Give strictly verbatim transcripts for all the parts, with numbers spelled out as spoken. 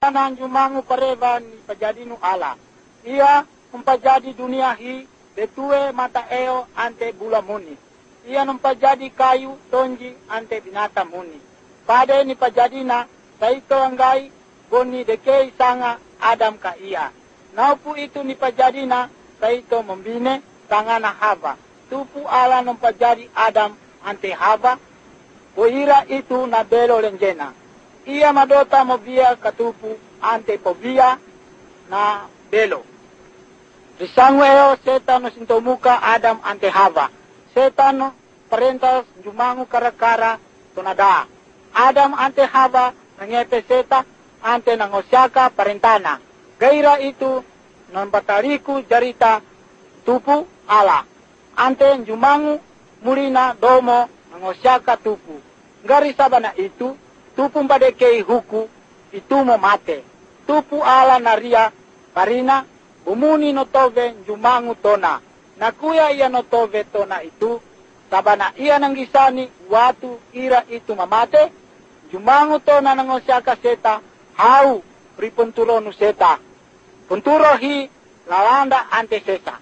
Tanang jumangu pareva ni pajadi nu ala. Ia mempajadi dunia hi betue mata eo ante bula muni. Ia mempajadi kayu tonji ante binata muni. Pada ni pajadina saito anggai boni dekei sanga Adam ka ia. Naupu itu ni pajadina saito membine tangana Hawa. Tupu ala mempajadi Adam ante Hawa. Bohira itu na belo lenjena. Ia madota mobia katupu ante pobia na belo. Risangu eo setan sintomuka Adam ante Hawa. Setan perintah jumangu karakara tonada. Adam ante Hawa nangepe seta ante nangosyaka parentana. Gaira itu nampatariku jarita tupu ala. Ante jumangu mulina domo nangosyaka tupu. Ngari sabana itu tupu mbadekei huku itu mo mate. Tupu ala naria parina umuni notove jumangu tona. Nakuya ia notove tona itu sabana ia nanggisani watu ira itu mamate. Jumangu tona nangosyaka seta hau ripunturonu seta. Punturo hi lalanda ante sesa.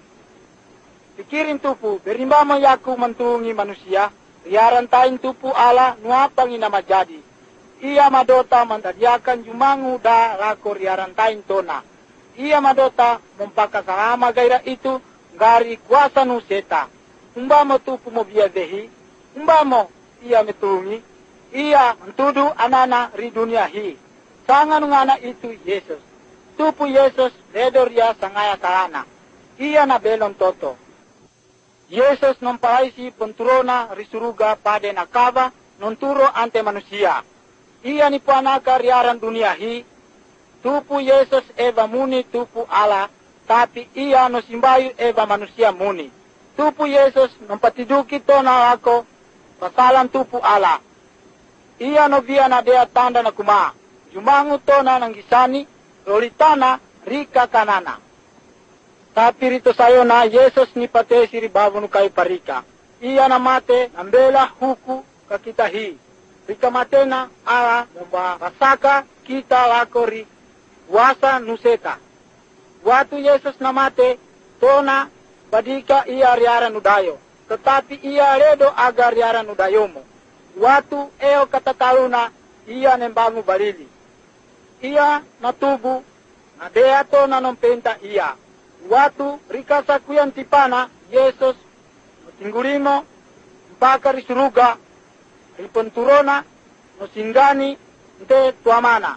Pikirin tupu berimbamo yaku mentungi manusia. Riarantain tupu ala nuapang ina majadi. Ia madota mandadiakan jumangu da lako riarantain tona. Ia madota mempakasahama gaira itu gari kuasa nu seta. Umbamo tupu mo biya dehi. Umbamo ia metungi. Ia mentudu anana ri dunia hi. Sanga nungana itu Yesus. Tupu Yesus ledor ya sangaya salana. Ia na belon toto. Yesus nompalaisi penturona risuruga pada nakava nonturo ante manusia. Ia ni puanaka riaran dunia hi. Tupu Yesus eva muni tupu ala. Tapi ia no simbayu eva manusia muni. Tupu Yesus nompatiduki tona lako pasalan tupu ala. Ia no via na dea tanda na kuma. Jumangu tona nanggisani lolitana rika kanana. Tapi rito sayo na Yesus ni pate siri babunu kay parika. Iya na mate nambela huku kakitahi. Rika mate na ala mumba pasaka kita lakori wasa nuseta. Watu Yesus na mate tona badika iya riara nudayo. Tetapi iya redo agar riara nudayomo. Watu eo katataluna iya nembamu balili. Iya natubu na dea tona nompenta iya. Watu rikasa kuyan tipana Yesus tinggurimo mpaka risuruga riponturona no singani nte tuamana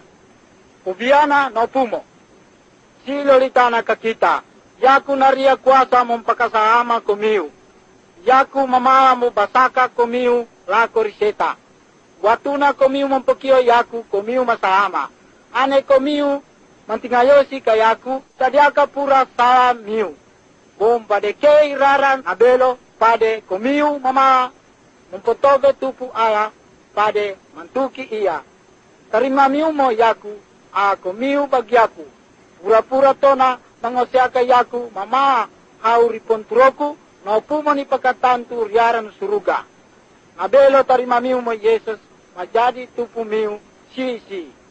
ubiana no pumo silo litana kakita yaku naria kuasa mompakasahama komiu yaku mamala mo basaka komiu lako riseta watuna komiu mompokio yaku komiu masahama ane komiu mantingayosi kayaku tadiaka pura salam miu. Bom badekei raran abelo pade komiu mama mempotobe tupu ala pade mantuki iya. Tarima miu mo yaku a komiu bagiaku. Pura-pura tona nangosyaka yaku mama hau riponturoku no pumani pakatantu riaran suruga. Abelo tarima miu mo Yesus majadi tupu miu si si.